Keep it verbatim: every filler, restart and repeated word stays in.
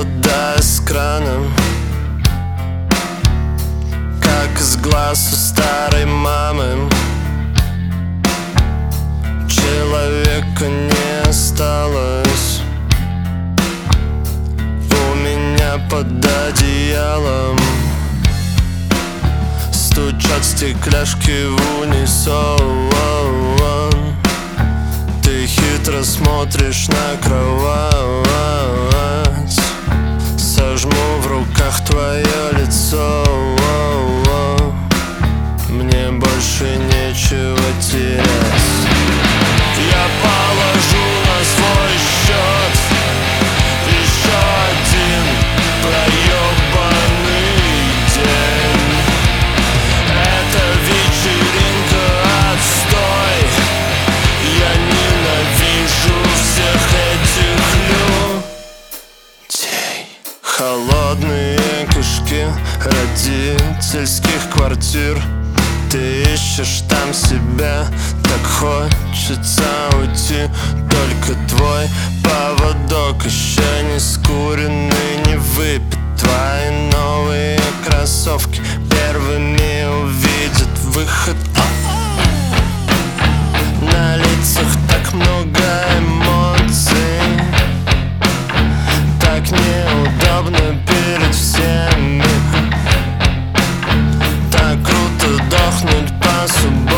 вода из крана, как из глаз у старой мамы. Человека не осталось у меня под одеялом. Стучат стекляшки в унисон. Ты хитро смотришь на кровать. Сожму в руках твое лицо. Мне больше нечего терять. Я положу на свой счет еще один проебанный день. Это вечеринка отстой. Я ненавижу всех этих людей. Холодные кишки родительских квартир. Ты ищешь там себя, так хочется уйти. Только твой поводок еще не скуренный, не выпит. Твои новые кроссовки первыми увидят выход. На лицах так много эмоций, так неудобно перед всеми. Так круто дохнуть по субботам.